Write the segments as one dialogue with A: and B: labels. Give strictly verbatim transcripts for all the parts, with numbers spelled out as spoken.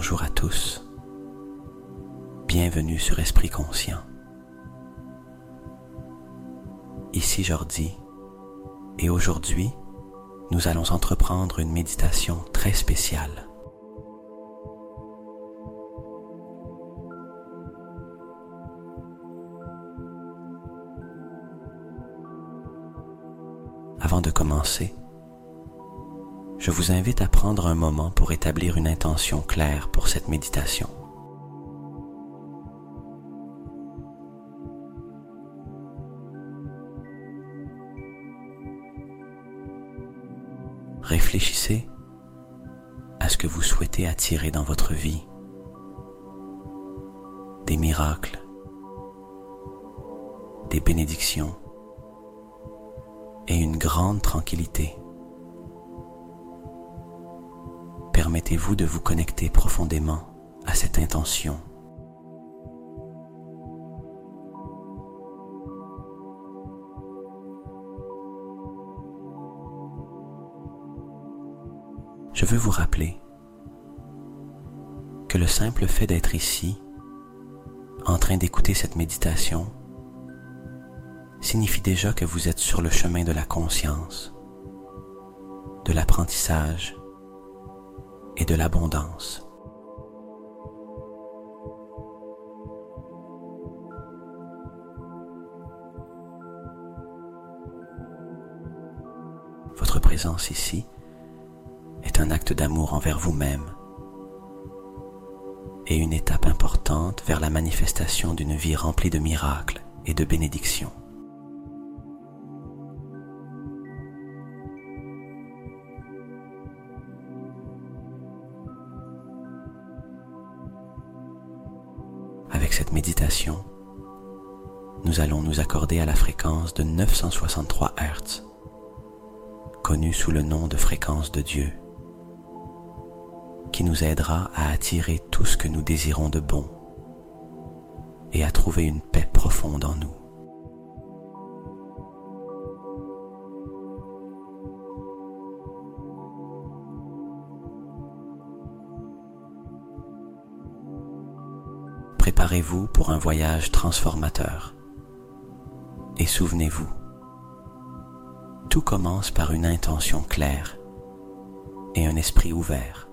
A: Bonjour à tous, bienvenue sur Esprit Conscient. Ici Jordi, et aujourd'hui, nous allons entreprendre une méditation très spéciale. Avant de commencer, je vous invite à prendre un moment pour établir une intention claire pour cette méditation. Réfléchissez à ce que vous souhaitez attirer dans votre vie. Des miracles, des bénédictions et une grande tranquillité. Permettez-vous de vous connecter profondément à cette intention. Je veux vous rappeler que le simple fait d'être ici, en train d'écouter cette méditation, signifie déjà que vous êtes sur le chemin de la conscience, de l'apprentissage et de l'abondance. Votre présence ici est un acte d'amour envers vous-même et une étape importante vers la manifestation d'une vie remplie de miracles et de bénédictions. Avec cette méditation, nous allons nous accorder à la fréquence de neuf cent soixante-trois hertz, connue sous le nom de fréquence de Dieu, qui nous aidera à attirer tout ce que nous désirons de bon et à trouver une paix profonde en nous. Préparez-vous pour un voyage transformateur. Et souvenez-vous, tout commence par une intention claire et un esprit ouvert.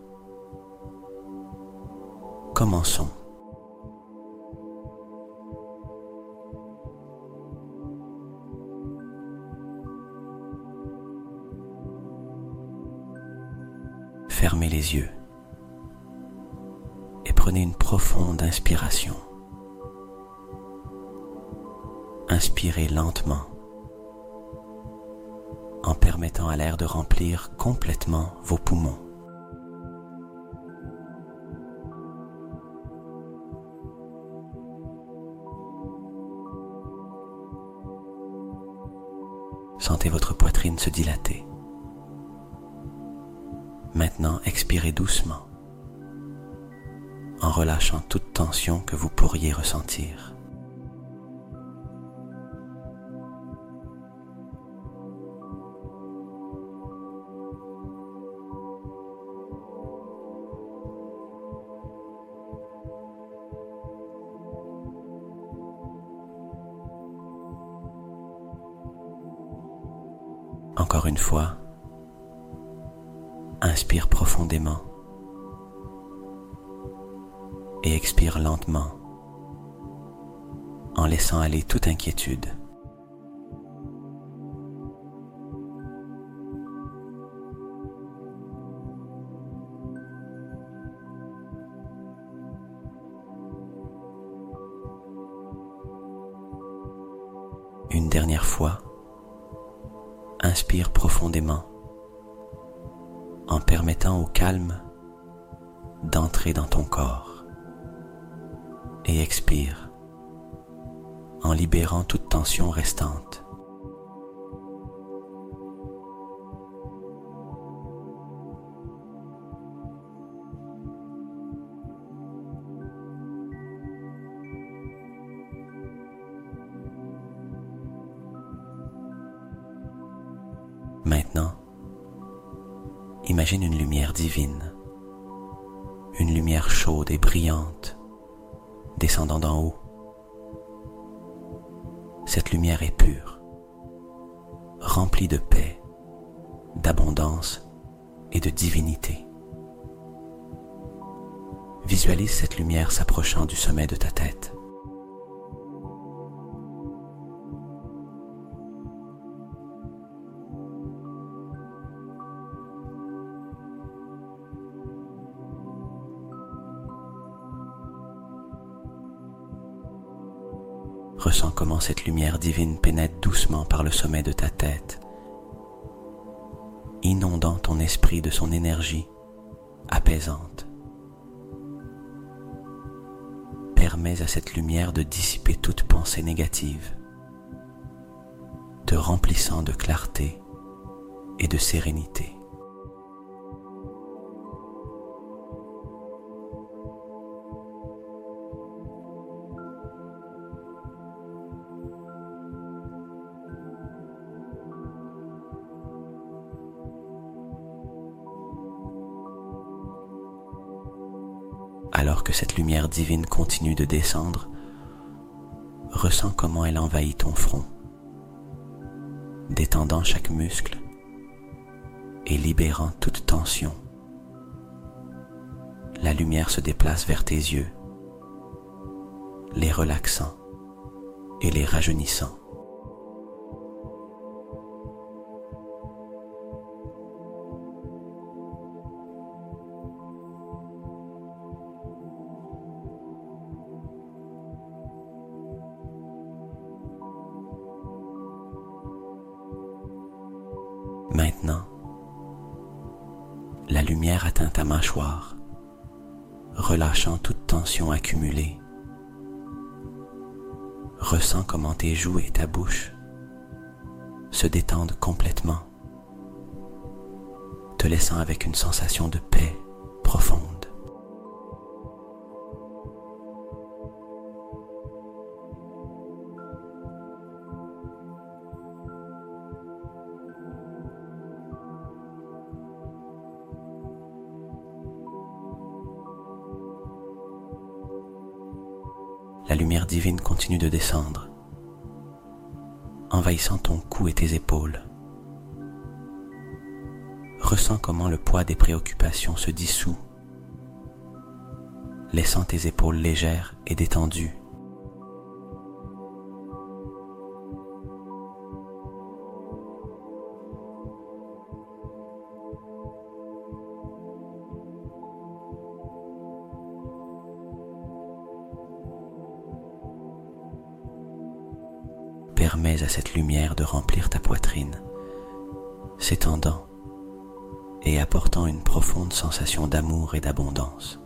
A: Commençons. Fermez les yeux. Prenez une profonde inspiration. Inspirez lentement, en permettant à l'air de remplir complètement vos poumons. Sentez votre poitrine se dilater. Maintenant, expirez doucement, en relâchant toute tension que vous pourriez ressentir. Encore une fois, inspire profondément et expire lentement, en laissant aller toute inquiétude. Une dernière fois, inspire profondément, en permettant au calme d'entrer dans ton corps. Et expire, en libérant toute tension restante. Maintenant, imagine une lumière divine, une lumière chaude et brillante descendant d'en haut. Cette lumière est pure, remplie de paix, d'abondance et de divinité. Visualise cette lumière s'approchant du sommet de ta tête. Ressens comment cette lumière divine pénètre doucement par le sommet de ta tête, inondant ton esprit de son énergie apaisante. Permets à cette lumière de dissiper toute pensée négative, te remplissant de clarté et de sérénité. Alors que cette lumière divine continue de descendre, ressens comment elle envahit ton front, détendant chaque muscle et libérant toute tension. La lumière se déplace vers tes yeux, les relaxant et les rajeunissant. Maintenant, la lumière atteint ta mâchoire, relâchant toute tension accumulée. Ressens comment tes joues et ta bouche se détendent complètement, te laissant avec une sensation de paix profonde. La lumière divine continue de descendre, envahissant ton cou et tes épaules. Ressens comment le poids des préoccupations se dissout, laissant tes épaules légères et détendues. Permets à cette lumière de remplir ta poitrine, s'étendant et apportant une profonde sensation d'amour et d'abondance.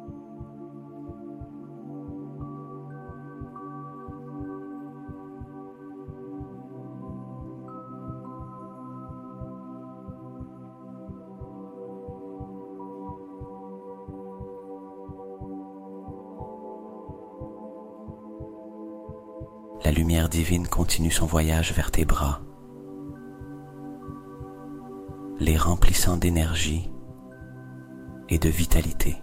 A: La lumière divine continue son voyage vers tes bras, les remplissant d'énergie et de vitalité.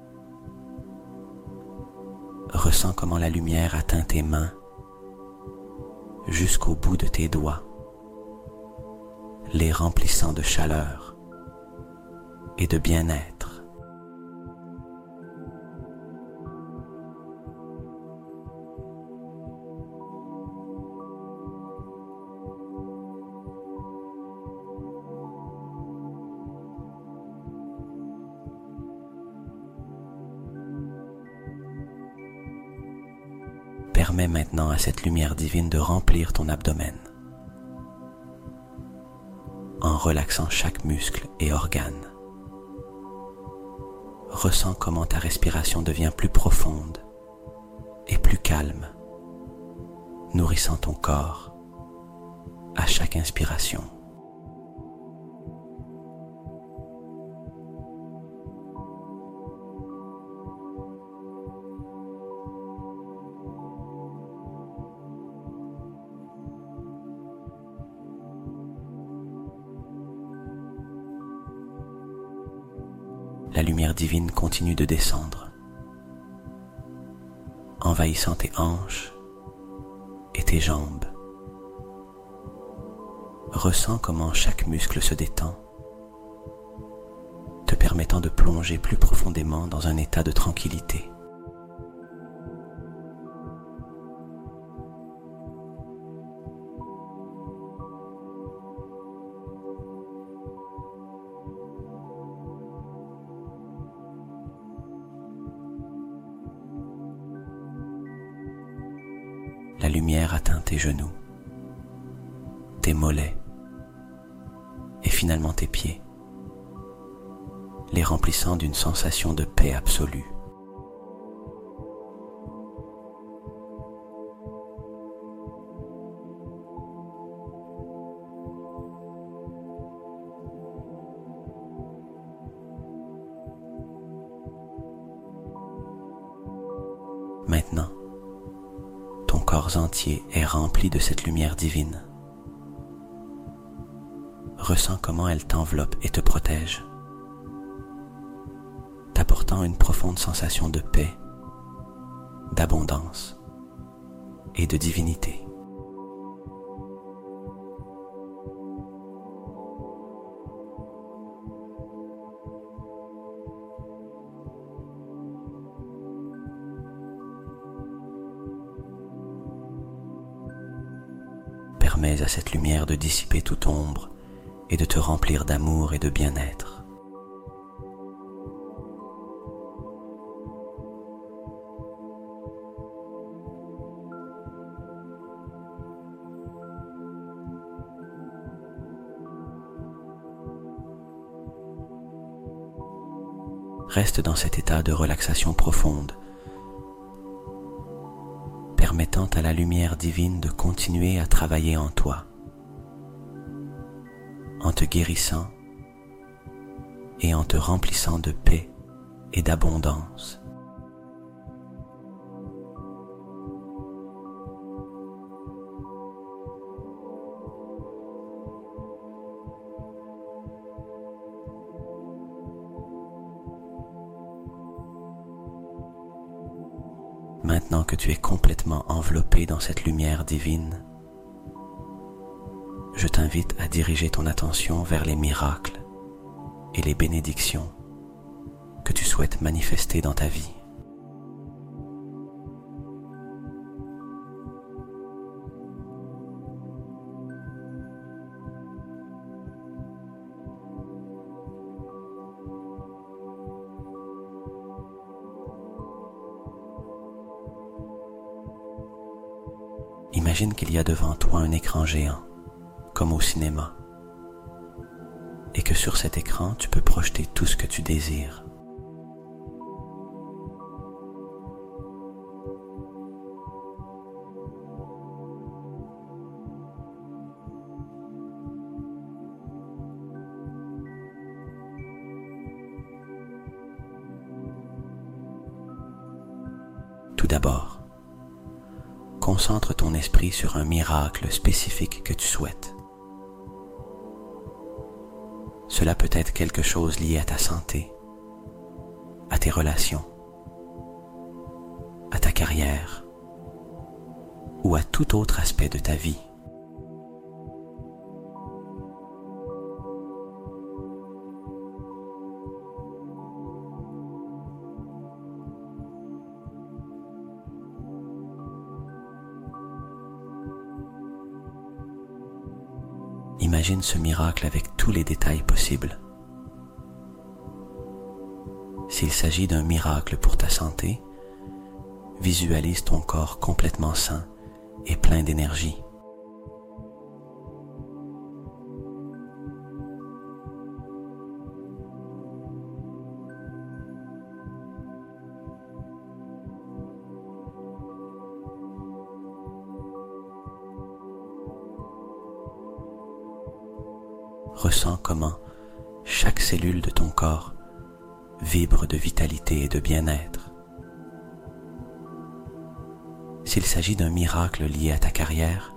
A: Ressens comment la lumière atteint tes mains jusqu'au bout de tes doigts, les remplissant de chaleur et de bien-être. Permets maintenant à cette lumière divine de remplir ton abdomen, en relaxant chaque muscle et organe. Ressens comment ta respiration devient plus profonde et plus calme, nourrissant ton corps à chaque inspiration. la lumière divine continue de descendre, envahissant tes hanches et tes jambes. Ressens comment chaque muscle se détend, te permettant de plonger plus profondément dans un état de tranquillité. La lumière atteint tes genoux, tes mollets et finalement tes pieds, les remplissant d'une sensation de paix absolue. Maintenant, ton corps entier est rempli de cette lumière divine. Ressens comment elle t'enveloppe et te protège, t'apportant une profonde sensation de paix, d'abondance et de divinité. Permets à cette lumière de dissiper toute ombre et de te remplir d'amour et de bien-être. Reste dans cet état de relaxation profonde, permettant à la lumière divine de continuer à travailler en toi, en te guérissant et en te remplissant de paix et d'abondance. Maintenant que tu es complètement enveloppé dans cette lumière divine, je t'invite à diriger ton attention vers les miracles et les bénédictions que tu souhaites manifester dans ta vie. Imagine qu'il y a devant toi un écran géant, comme au cinéma, et que sur cet écran, tu peux projeter tout ce que tu désires. Tout d'abord, concentre ton esprit sur un miracle spécifique que tu souhaites. Cela peut être quelque chose lié à ta santé, à tes relations, à ta carrière ou à tout autre aspect de ta vie. Imagine ce miracle avec tous les détails possibles. S'il s'agit d'un miracle pour ta santé, visualise ton corps complètement sain et plein d'énergie. Ressens comment chaque cellule de ton corps vibre de vitalité et de bien-être. S'il s'agit d'un miracle lié à ta carrière,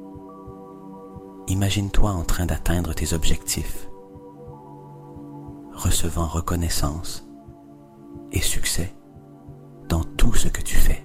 A: imagine-toi en train d'atteindre tes objectifs, recevant reconnaissance et succès dans tout ce que tu fais.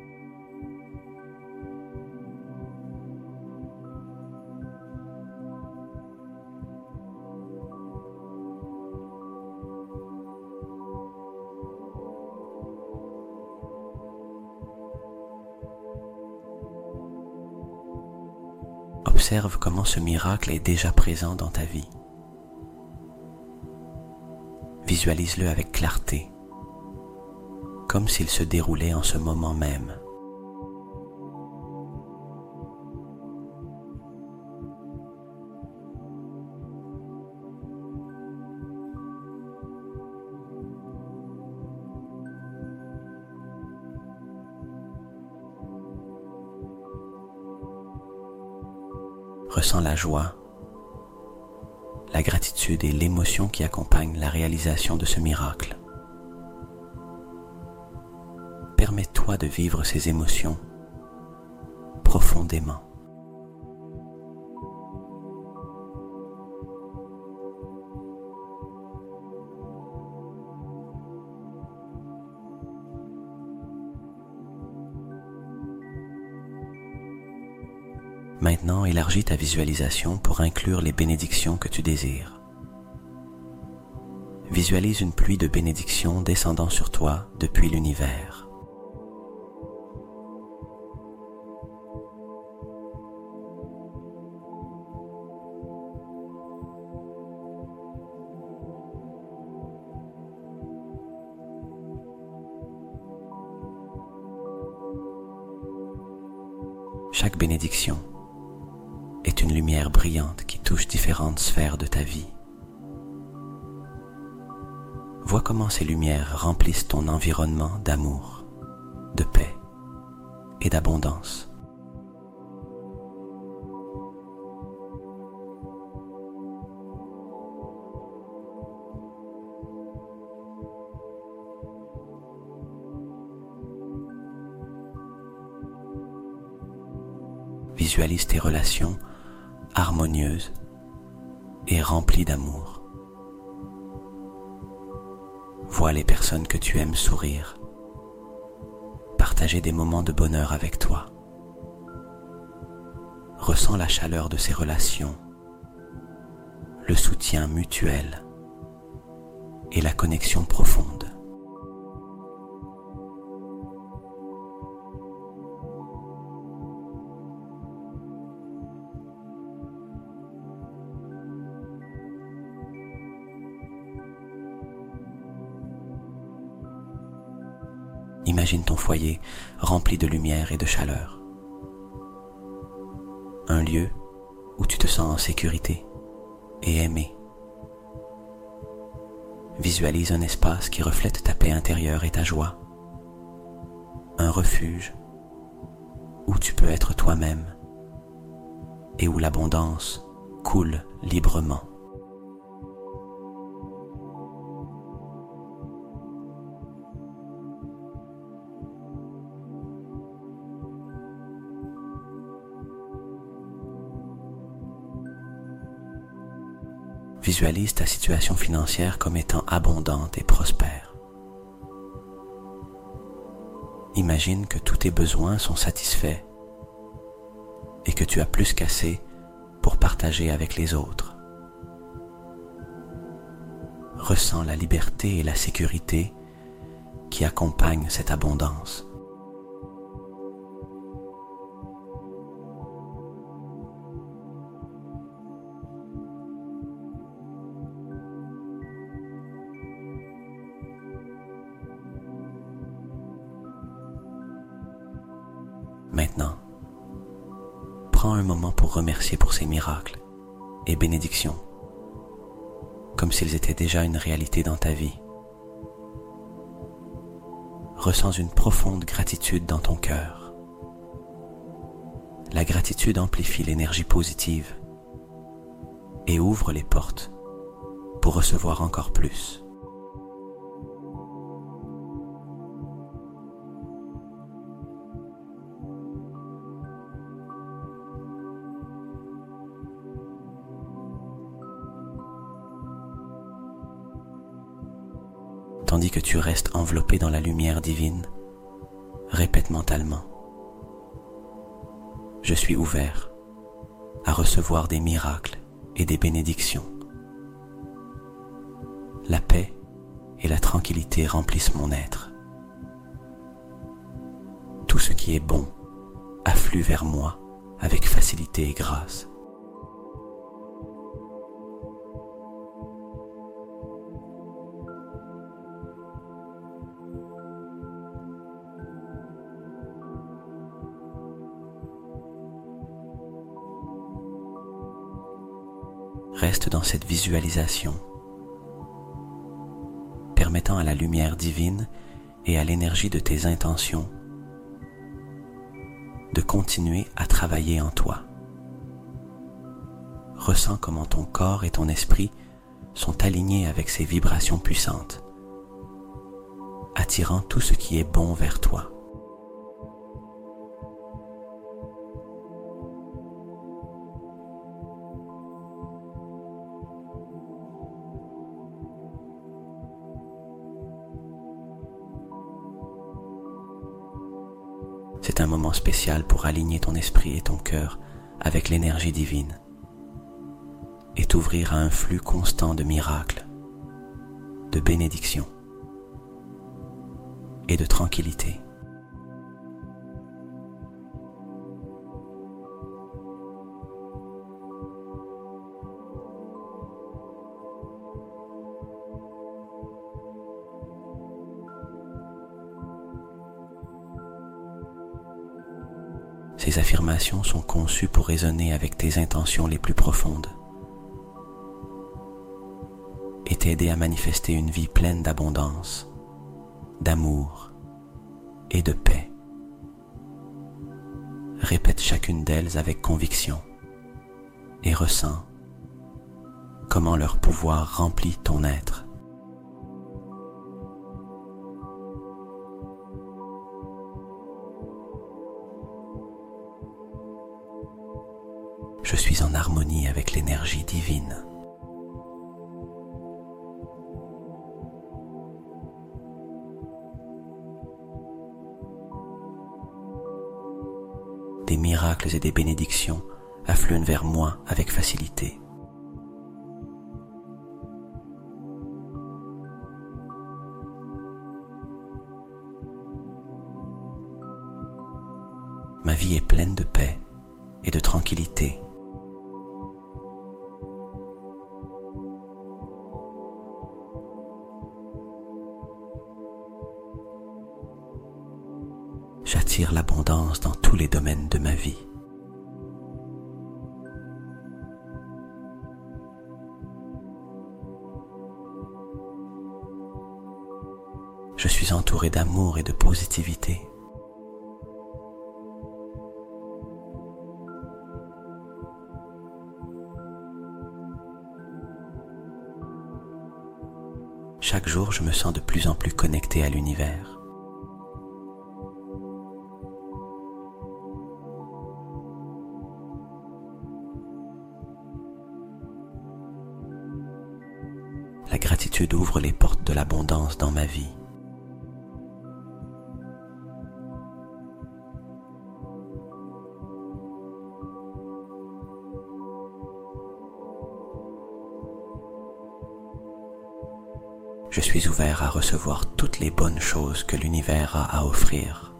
A: Observe comment ce miracle est déjà présent dans ta vie. Visualise-le avec clarté, comme s'il se déroulait en ce moment même. Ressens la joie, la gratitude et l'émotion qui accompagnent la réalisation de ce miracle. Permets-toi de vivre ces émotions profondément. Maintenant, élargis ta visualisation pour inclure les bénédictions que tu désires. Visualise une pluie de bénédictions descendant sur toi depuis l'univers. Chaque bénédiction est une lumière brillante qui touche différentes sphères de ta vie. Vois comment ces lumières remplissent ton environnement d'amour, de paix et d'abondance. Visualise tes relations harmonieuses et remplies d'amour. Vois les personnes que tu aimes sourire, partager des moments de bonheur avec toi. Ressens la chaleur de ces relations, le soutien mutuel et la connexion profonde. Imagine ton foyer rempli de lumière et de chaleur. Un lieu où tu te sens en sécurité et aimé. Visualise un espace qui reflète ta paix intérieure et ta joie. Un refuge où tu peux être toi-même et où l'abondance coule librement. Visualise ta situation financière comme étant abondante et prospère. Imagine que tous tes besoins sont satisfaits et que tu as plus qu'assez pour partager avec les autres. Ressens la liberté et la sécurité qui accompagnent cette abondance. Maintenant, prends un moment pour remercier pour ces miracles et bénédictions, comme s'ils étaient déjà une réalité dans ta vie. Ressens une profonde gratitude dans ton cœur. La gratitude amplifie l'énergie positive et ouvre les portes pour recevoir encore plus. tandis que tu restes enveloppé dans la lumière divine, répète mentalement: je suis ouvert à recevoir des miracles et des bénédictions. La paix et la tranquillité remplissent mon être. Tout ce qui est bon afflue vers moi avec facilité et grâce. Reste dans cette visualisation, permettant à la lumière divine et à l'énergie de tes intentions de continuer à travailler en toi. Ressens comment ton corps et ton esprit sont alignés avec ces vibrations puissantes, attirant tout ce qui est bon vers toi. C'est un moment spécial pour aligner ton esprit et ton cœur avec l'énergie divine et t'ouvrir à un flux constant de miracles, de bénédictions et de tranquillité. Ces affirmations sont conçues pour résonner avec tes intentions les plus profondes et t'aider à manifester une vie pleine d'abondance, d'amour et de paix. Répète chacune d'elles avec conviction et ressens comment leur pouvoir remplit ton être. Je suis en harmonie avec l'énergie divine. Des miracles et des bénédictions affluent vers moi avec facilité. Ma vie est pleine de paix et de tranquillité. J'attire l'abondance dans tous les domaines de ma vie. Je suis entouré d'amour et de positivité. Chaque jour, je me sens de plus en plus connecté à l'univers. La gratitude ouvre les portes de l'abondance dans ma vie. Je suis ouvert à recevoir toutes les bonnes choses que l'univers a à offrir.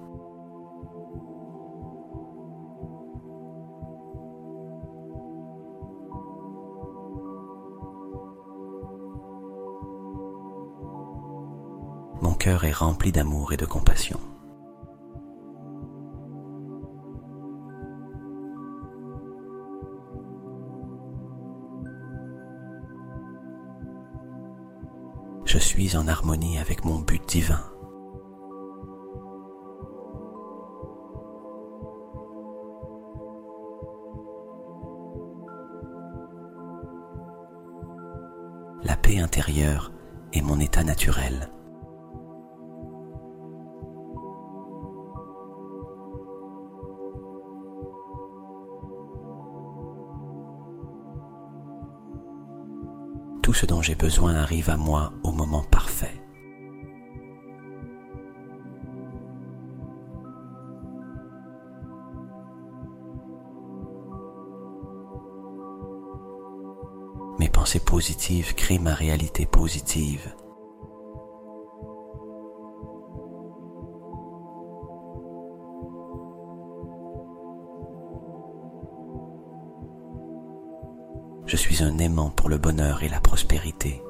A: Mon cœur est rempli d'amour et de compassion. Je suis en harmonie avec mon but divin. La paix intérieure est mon état naturel. Tout ce dont j'ai besoin arrive à moi au moment parfait. pensées positives créent ma réalité positive. Je suis un aimant pour le bonheur et la prospérité.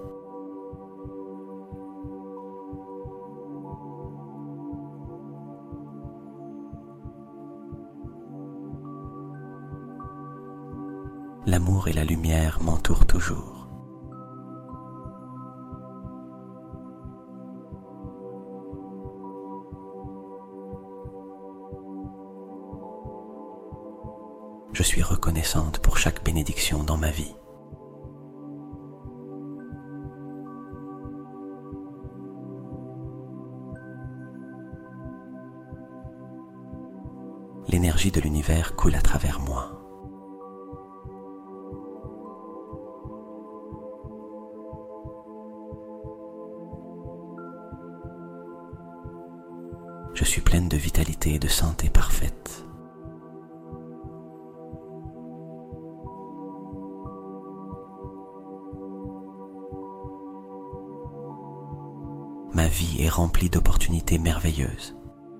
A: L'amour et la lumière m'entourent toujours. Je suis reconnaissante pour chaque bénédiction dans ma vie. L'énergie de l'univers coule à travers moi. Je suis pleine de vitalité et de santé parfaite. Ma vie est remplie d'opportunités merveilleuses.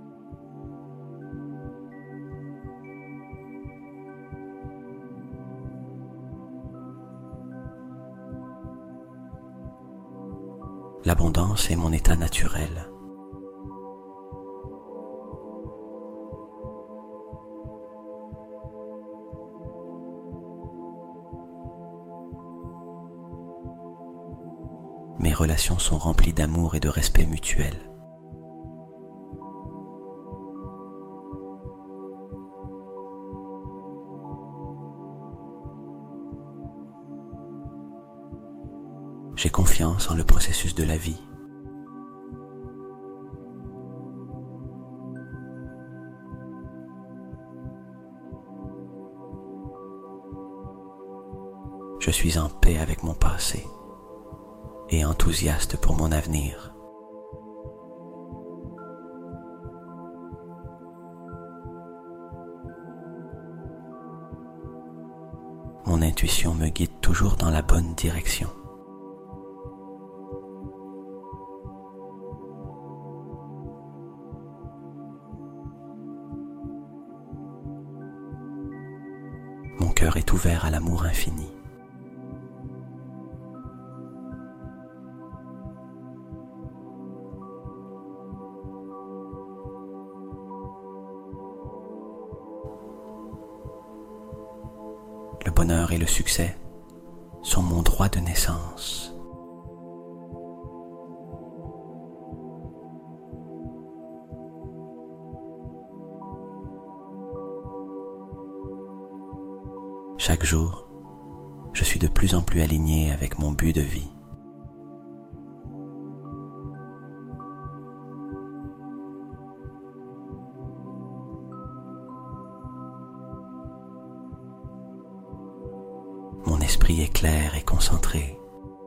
A: L'abondance est mon état naturel. Mes relations sont remplies d'amour et de respect mutuel. J'ai confiance en le processus de la vie. Je suis en paix avec mon passé et enthousiaste pour mon avenir. Mon intuition me guide toujours dans la bonne direction. Mon cœur est ouvert à l'amour infini. Le bonheur et le succès sont mon droit de naissance. Chaque jour, je suis de plus en plus aligné avec mon but de vie. Mon esprit est clair et concentré.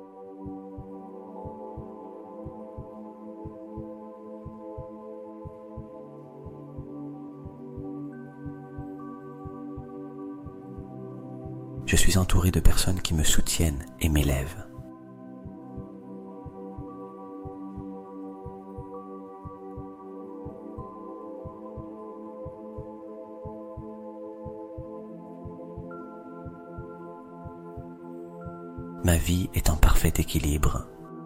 A: Je suis entouré de personnes qui me soutiennent et m'élèvent. Ma vie est en parfait équilibre.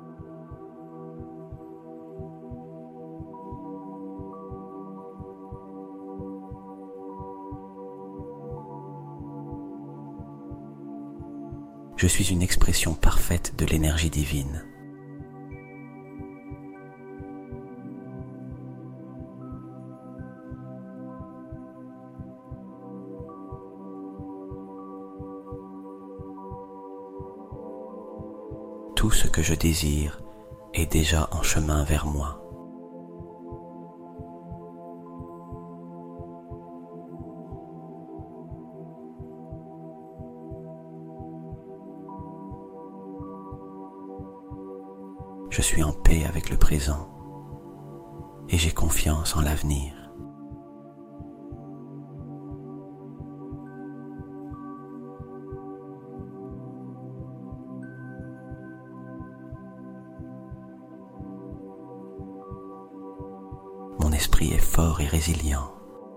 A: Je suis une expression parfaite de l'énergie divine. Tout ce que je désire est déjà en chemin vers moi. Je suis en paix avec le présent et j'ai confiance en l'avenir. esprit est fort et résilient.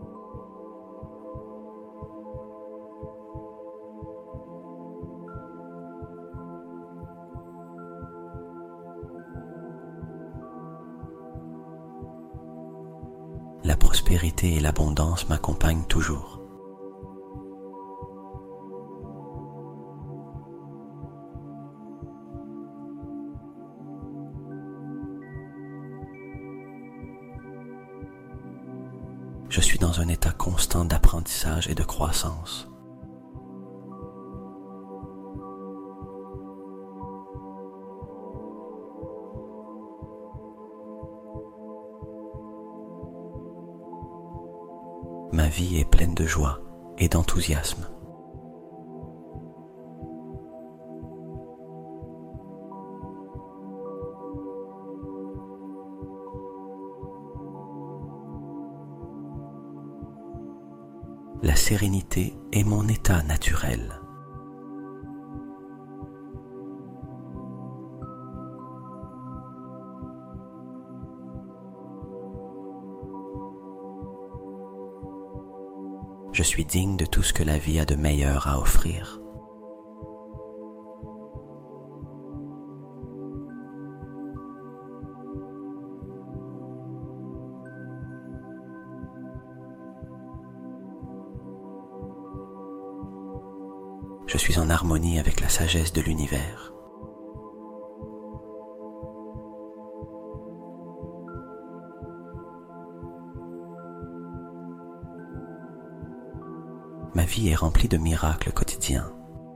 A: La prospérité et l'abondance m'accompagnent toujours. Je suis dans un état constant d'apprentissage et de croissance. Ma vie est pleine de joie et d'enthousiasme. La sérénité est mon état naturel. Je suis digne de tout ce que la vie a de meilleur à offrir. Je suis en harmonie avec la sagesse de l'univers. Ma vie est remplie de miracles quotidiens.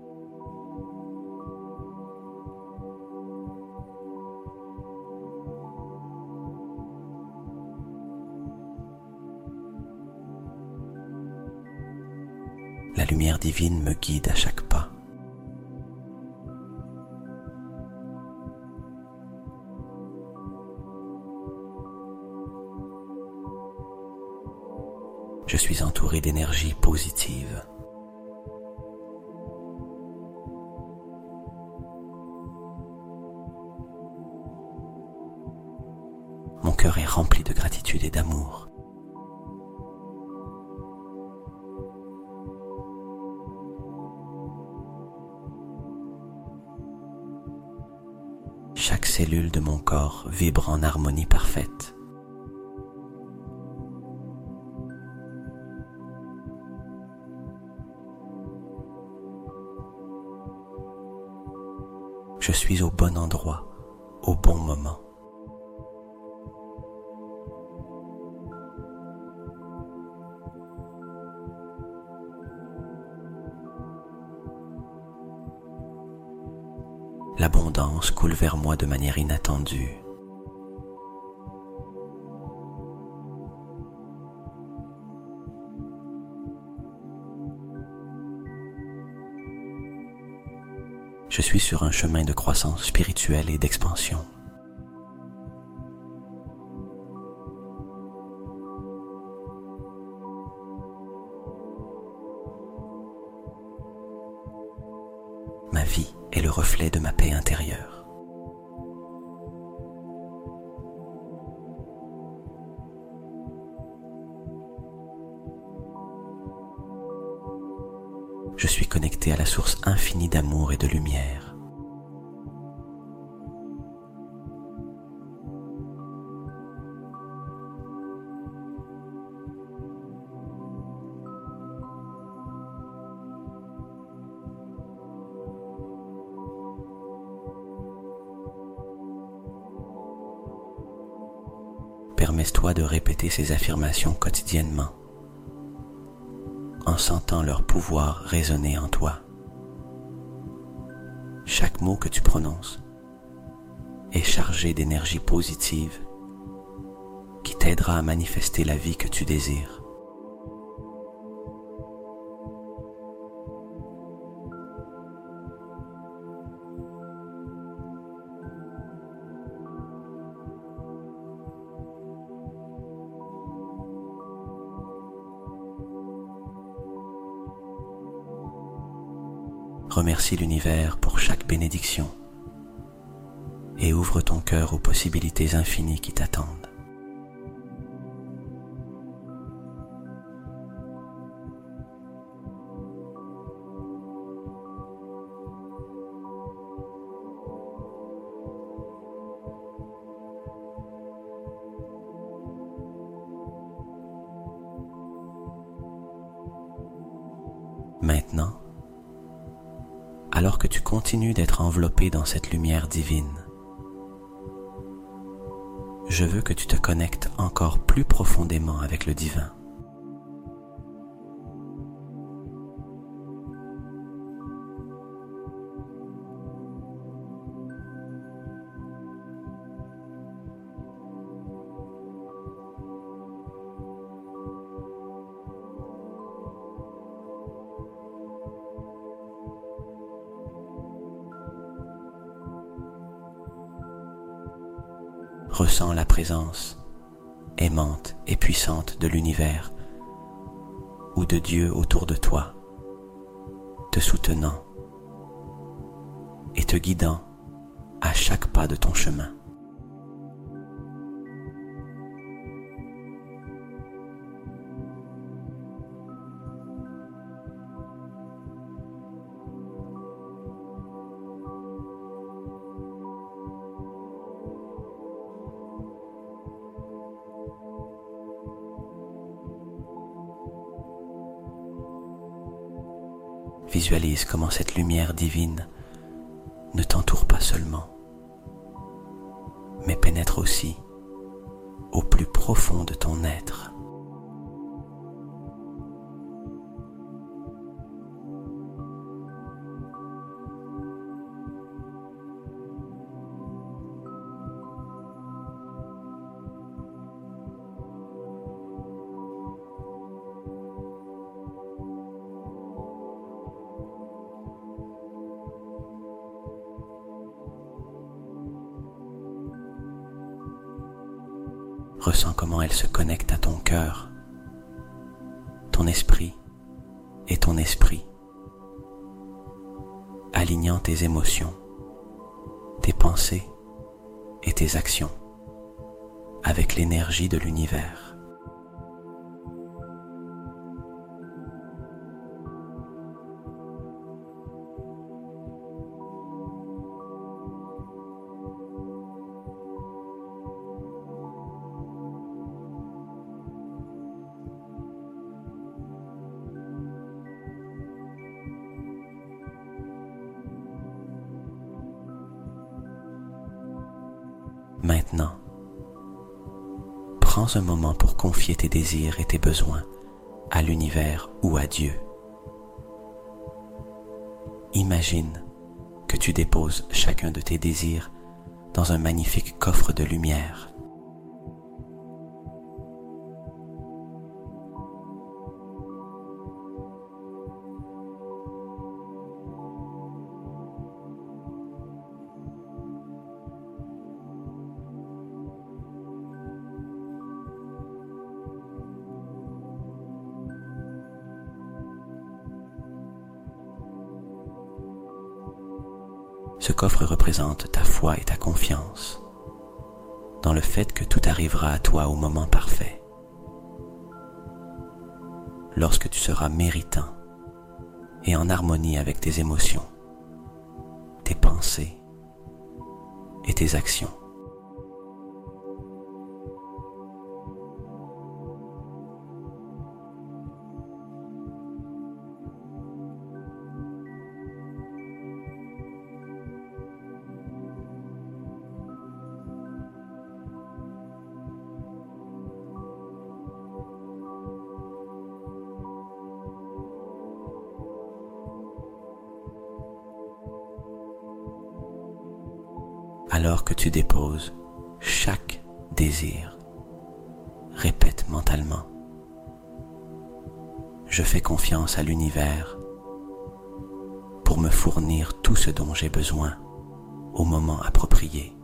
A: La lumière divine me guide à chaque pas. Je suis entouré d'énergie positive. Mon cœur est rempli de gratitude et d'amour. Chaque cellule de mon corps vibre en harmonie parfaite. Je suis au bon endroit, au bon moment. L'abondance coule vers moi de manière inattendue. Je suis sur un chemin de croissance spirituelle et d'expansion. Ma vie est le reflet de ma paix intérieure. Je suis connecté à la source infinie d'amour et de lumière. Permets-toi de répéter ces affirmations quotidiennement, en sentant leur pouvoir résonner en toi. Chaque mot que tu prononces est chargé d'énergie positive qui t'aidera à manifester la vie que tu désires. Remercie l'univers pour chaque bénédiction et ouvre ton cœur aux possibilités infinies qui t'attendent. Maintenant, alors que tu continues d'être enveloppé dans cette lumière divine, je veux que tu te connectes encore plus profondément avec le divin. Ressens la présence aimante et puissante de l'univers ou de Dieu autour de toi, te soutenant et te guidant à chaque pas de ton chemin. Visualise comment cette lumière divine ne t'entoure pas seulement, mais pénètre aussi au plus profond de ton être. Ressens comment elle se connecte à ton cœur, ton esprit et ton esprit, alignant tes émotions, tes pensées et tes actions avec l'énergie de l'univers. Maintenant, prends un moment pour confier tes désirs et tes besoins à l'univers ou à Dieu. Imagine que tu déposes chacun de tes désirs dans un magnifique coffre de lumière. Ce coffre représente ta foi et ta confiance dans le fait que tout arrivera à toi au moment parfait, lorsque tu seras méritant et en harmonie avec tes émotions, tes pensées et tes actions. Alors que tu déposes chaque désir, répète mentalement: je fais confiance à l'univers pour me fournir tout ce dont j'ai besoin au moment approprié.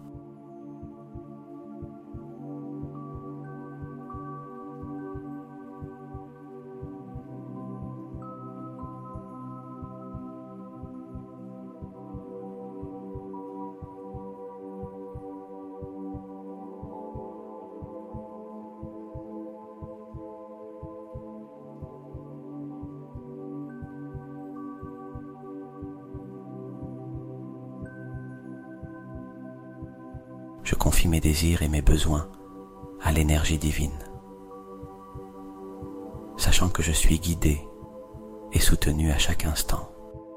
A: Je confie mes désirs et mes besoins à l'énergie divine, sachant que je suis guidé et soutenu à chaque instant.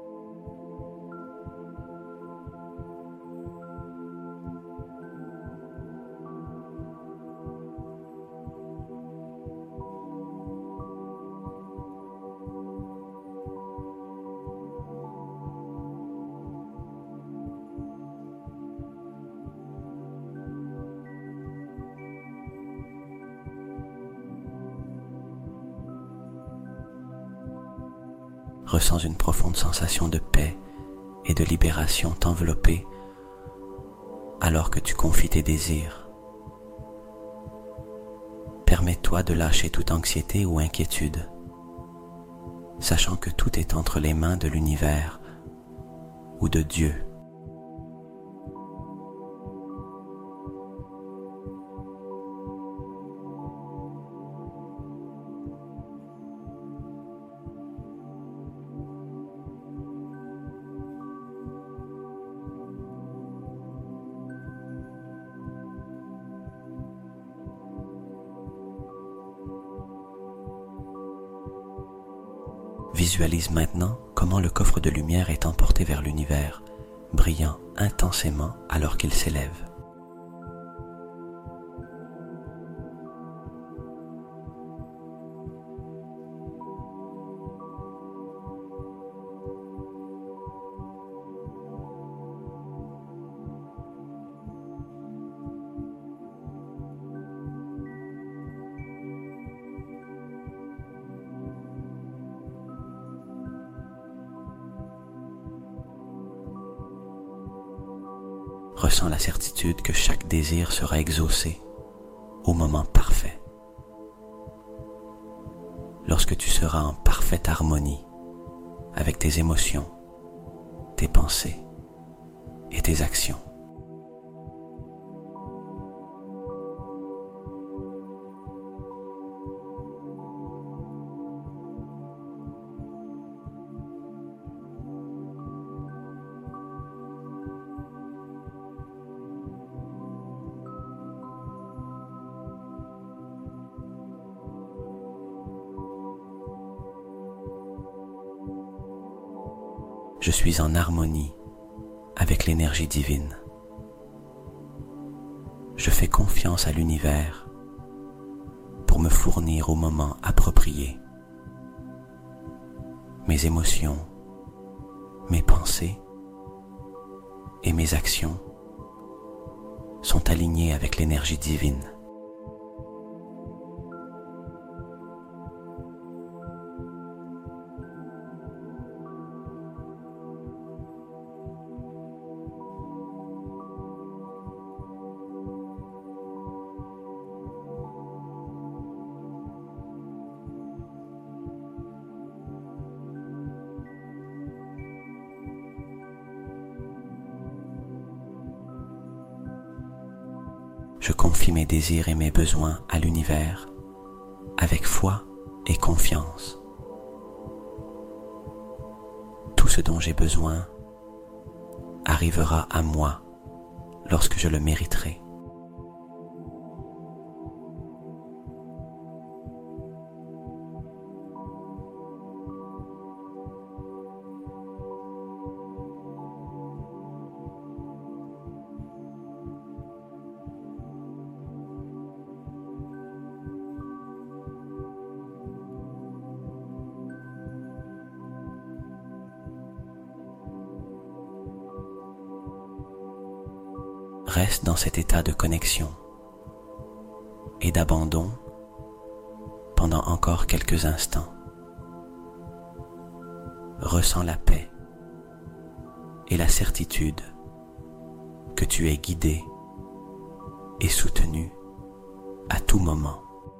A: Ressens une profonde sensation de paix et de libération t'envelopper alors que tu confies tes désirs. Permets-toi de lâcher toute anxiété ou inquiétude, sachant que tout est entre les mains de l'univers ou de Dieu. Visualise maintenant comment le coffre de lumière est emporté vers l'univers, brillant intensément alors qu'il s'élève. Ressens la certitude que chaque désir sera exaucé au moment parfait. Lorsque tu seras en parfaite harmonie avec tes émotions, tes pensées et tes actions. Je suis en harmonie avec l'énergie divine. Je fais confiance à l'univers pour me fournir au moment approprié. Mes émotions, mes pensées et mes actions sont alignées avec l'énergie divine. Je confie mes désirs et mes besoins à l'univers avec foi et confiance. Tout ce dont j'ai besoin arrivera à moi lorsque je le mériterai. Reste dans cet état de connexion et d'abandon pendant encore quelques instants. Ressens la paix et la certitude que tu es guidé et soutenu à tout moment.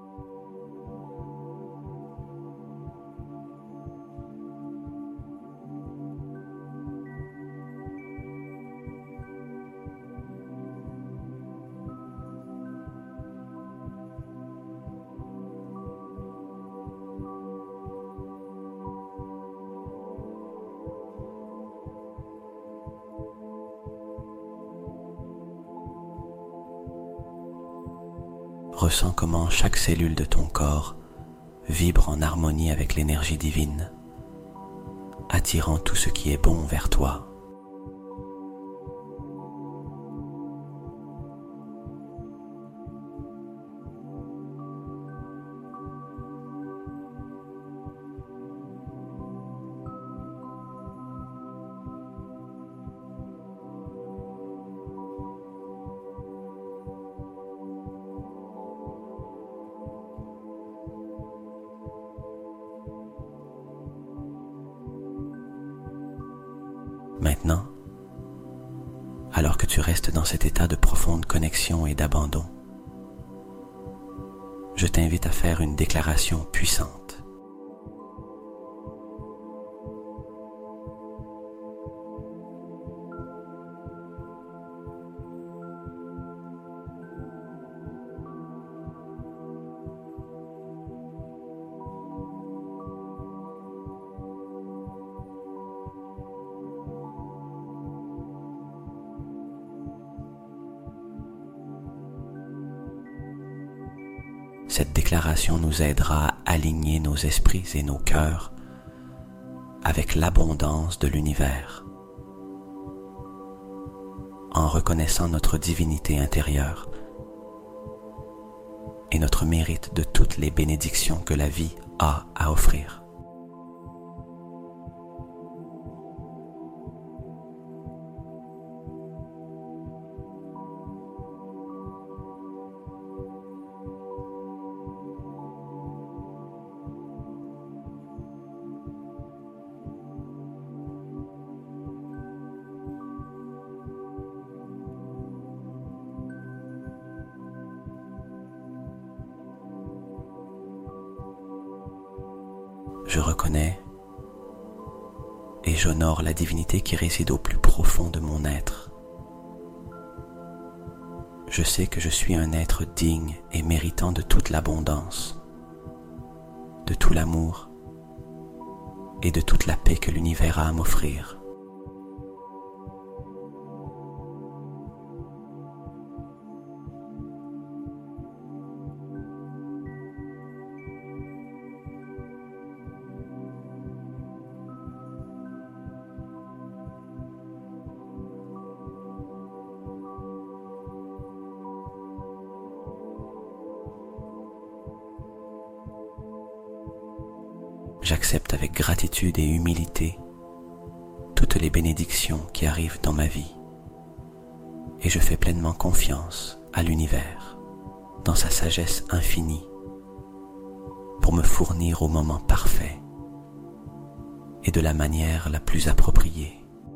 A: Ressens comment chaque cellule de ton corps vibre en harmonie avec l'énergie divine attirant tout ce qui est bon vers toi. Maintenant, alors que tu restes dans cet état de profonde connexion et d'abandon, je t'invite à faire une déclaration puissante. Cette déclaration nous aidera à aligner nos esprits et nos cœurs avec l'abondance de l'univers, en reconnaissant notre divinité intérieure et notre mérite de toutes les bénédictions que la vie a à offrir. Je reconnais et j'honore la divinité qui réside au plus profond de mon être. Je sais que je suis un être digne et méritant de toute l'abondance, de tout l'amour et de toute la paix que l'univers a à m'offrir. J'accepte avec gratitude et humilité toutes les bénédictions qui arrivent dans ma vie et je fais pleinement confiance à l'univers, dans sa sagesse infinie, pour me fournir au moment parfait et de la manière la plus appropriée.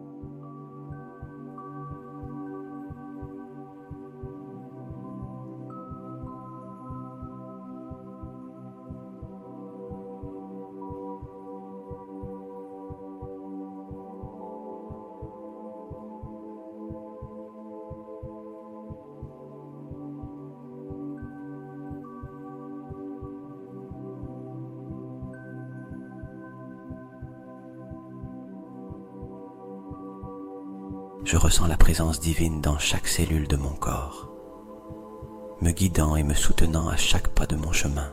A: Je ressens la présence divine dans chaque cellule de mon corps, me guidant et me soutenant à chaque pas de mon chemin.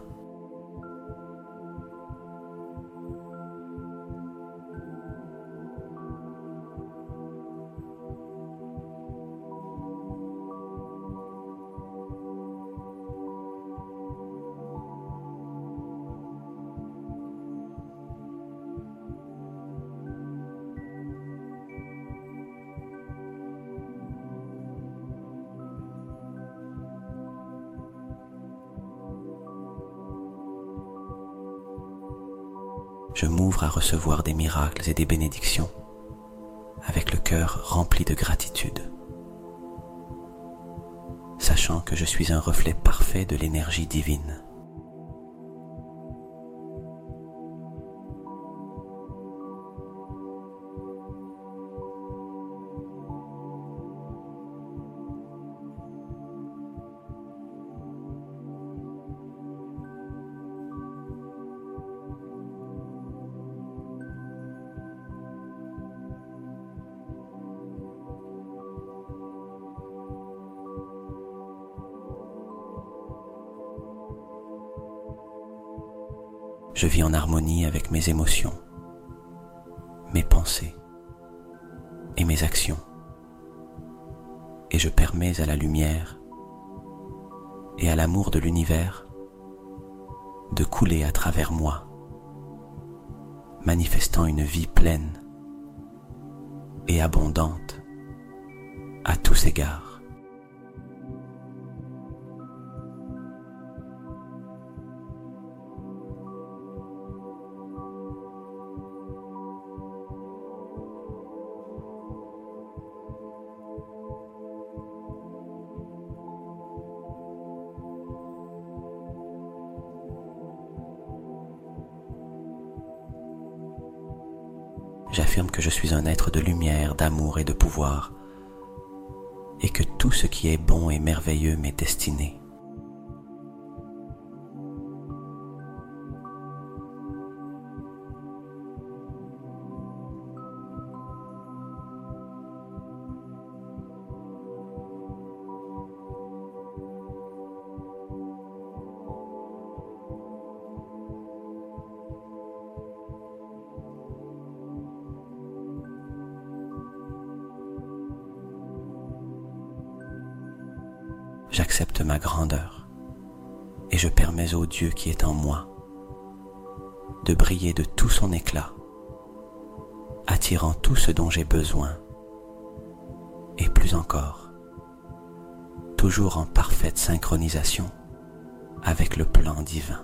A: Je m'ouvre à recevoir des miracles et des bénédictions avec le cœur rempli de gratitude, sachant que je suis un reflet parfait de l'énergie divine. Je vis en harmonie avec mes émotions, mes pensées et mes actions, et je permets à la lumière et à l'amour de l'univers de couler à travers moi, manifestant une vie pleine et abondante à tous égards. J'affirme que je suis un être de lumière, d'amour et de pouvoir, et que tout ce qui est bon et merveilleux m'est destiné. J'accepte ma grandeur et je permets au Dieu qui est en moi de briller de tout son éclat, attirant tout ce dont j'ai besoin et plus encore, toujours en parfaite synchronisation avec le plan divin.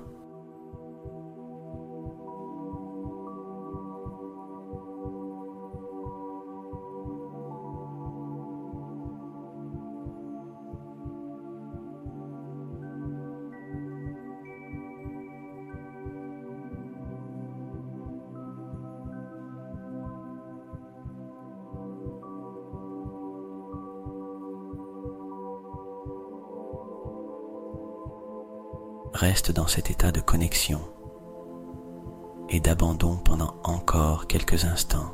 A: Reste dans cet état de connexion et d'abandon pendant encore quelques instants,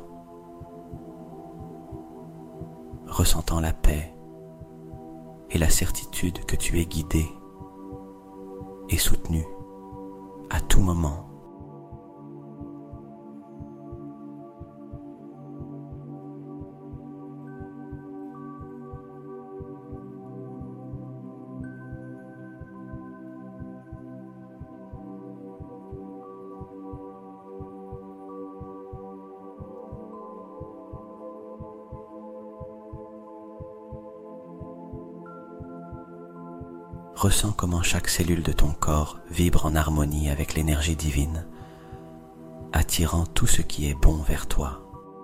A: ressentant la paix et la certitude que tu es guidé et soutenu à tout moment. Ressens comment chaque cellule de ton corps vibre en harmonie avec l'énergie divine, attirant tout ce qui est bon vers toi.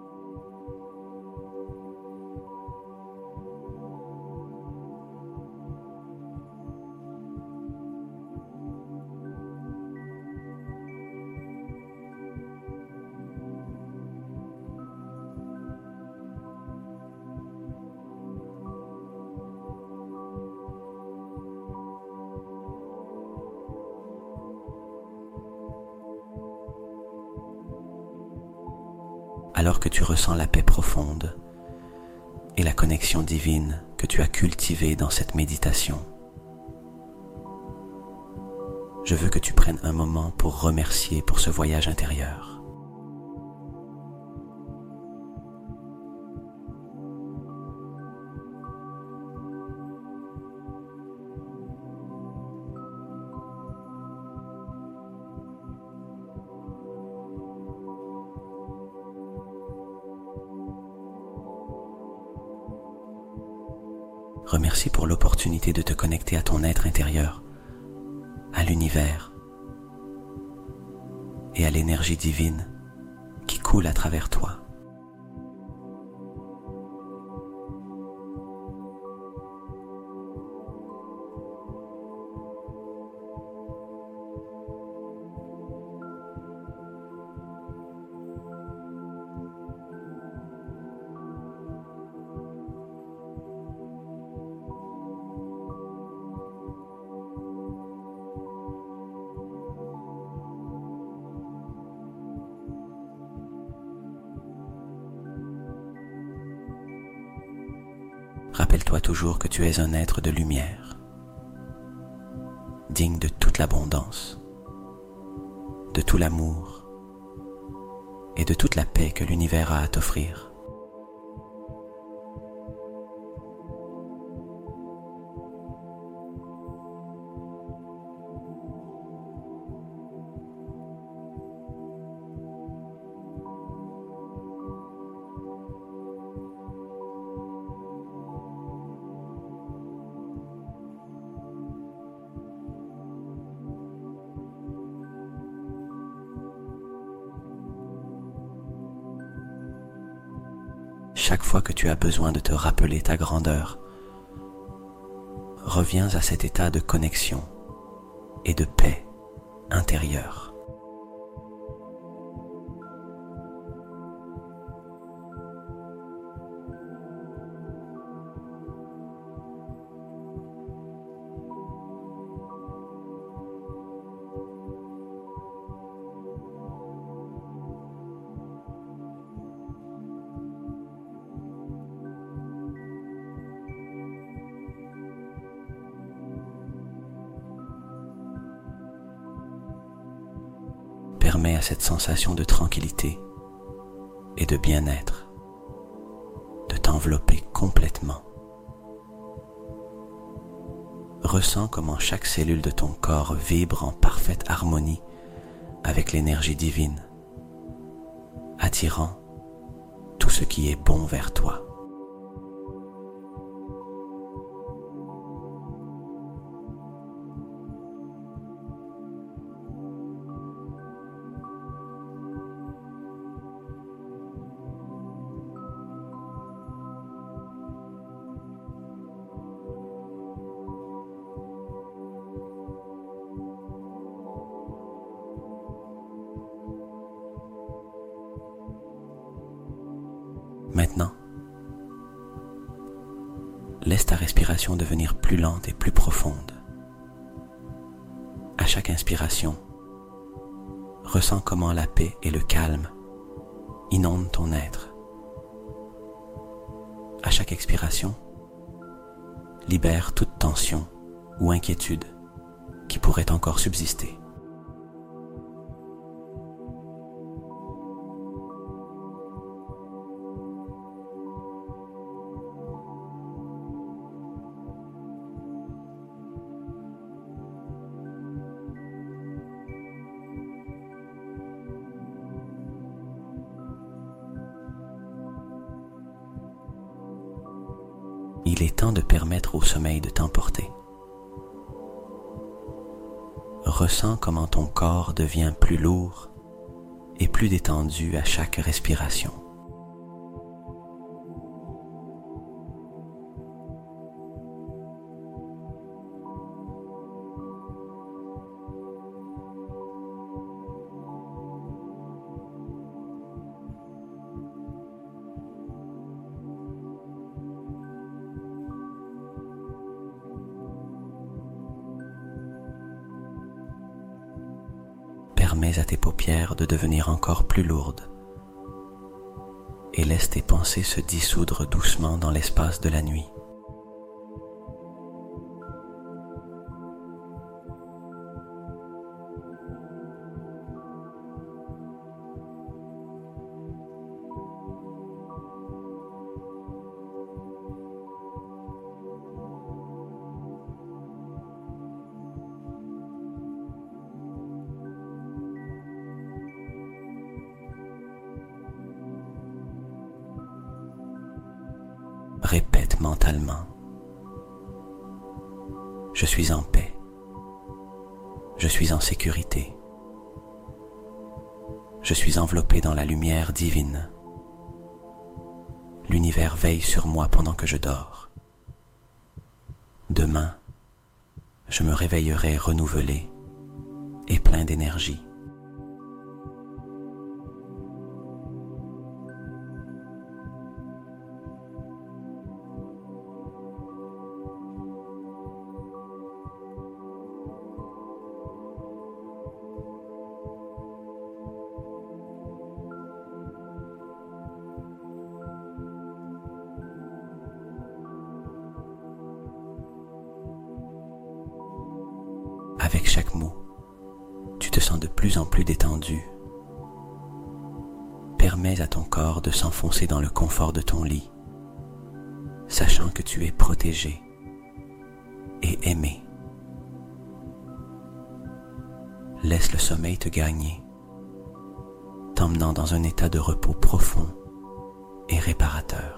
A: Alors que tu ressens la paix profonde et la connexion divine que tu as cultivée dans cette méditation, je veux que tu prennes un moment pour remercier pour ce voyage intérieur. Remercie pour l'opportunité de te connecter à ton être intérieur, à l'univers et à l'énergie divine qui coule à travers toi. Rappelle-toi toujours que tu es un être de lumière, digne de toute l'abondance, de tout l'amour et de toute la paix que l'univers a à t'offrir. Chaque fois que tu as besoin de te rappeler ta grandeur, reviens à cet état de connexion et de paix intérieure. Permets à cette sensation de tranquillité et de bien-être de t'envelopper complètement. Ressens comment chaque cellule de ton corps vibre en parfaite harmonie avec l'énergie divine, attirant tout ce qui est bon vers toi. Maintenant, laisse ta respiration devenir plus lente et plus profonde. À chaque inspiration, ressens comment la paix et le calme inondent ton être. À chaque expiration, libère toute tension ou inquiétude qui pourrait encore subsister. Il est temps de permettre au sommeil de t'emporter. Ressens comment ton corps devient plus lourd et plus détendu à chaque respiration. Permets à tes paupières de devenir encore plus lourdes et laisse tes pensées se dissoudre doucement dans l'espace de la nuit. Répète mentalement: je suis en paix, je suis en sécurité, je suis enveloppé dans la lumière divine. L'univers veille sur moi pendant que je dors. Demain, je me réveillerai renouvelé et plein d'énergie. Avec chaque mot, tu te sens de plus en plus détendu permets à ton corps de s'enfoncer dans le confort de ton lit, sachant que tu es protégé et aimé. Laisse le sommeil te gagner, t'emmenant dans un état de repos profond et réparateur.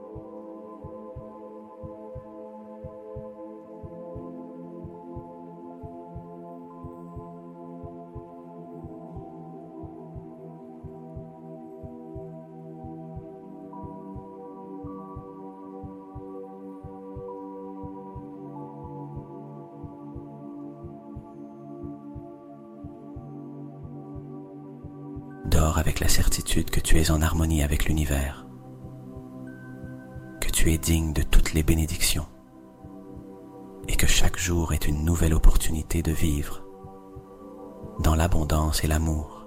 A: Dors avec la certitude que tu es en harmonie avec l'univers, que tu es digne de toutes les bénédictions et que chaque jour est une nouvelle opportunité de vivre dans l'abondance et l'amour.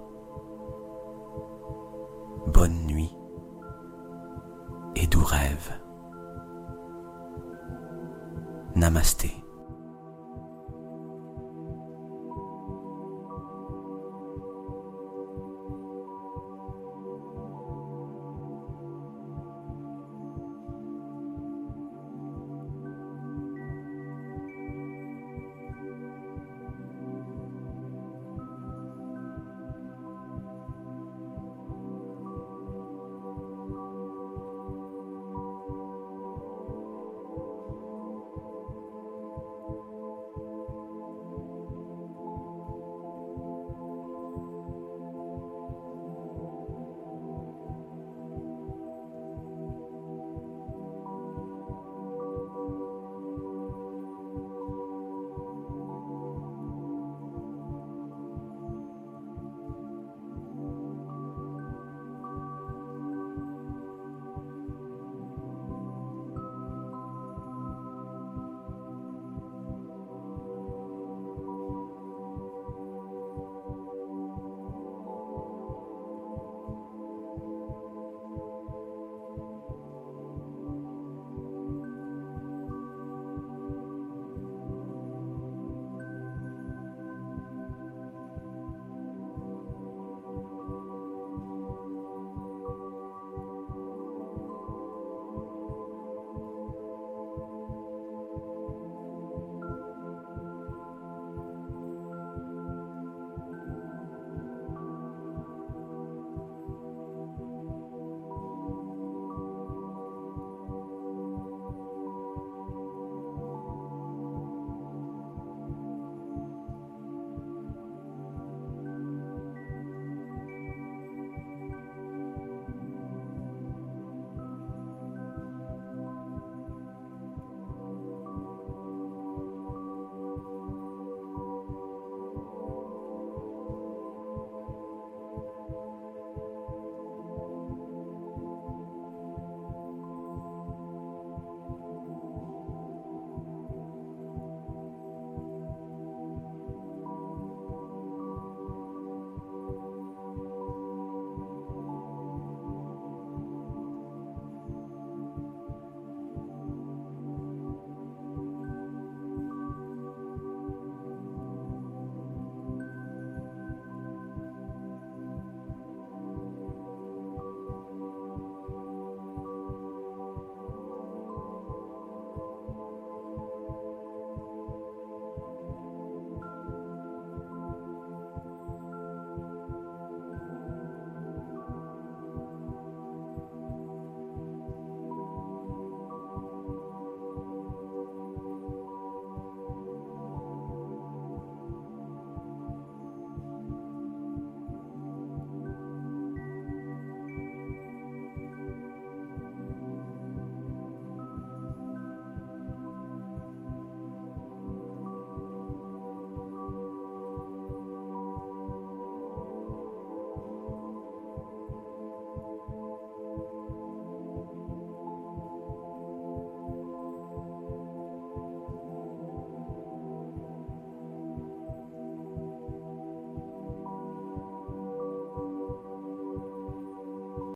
A: Bonne nuit et doux rêves. Namasté.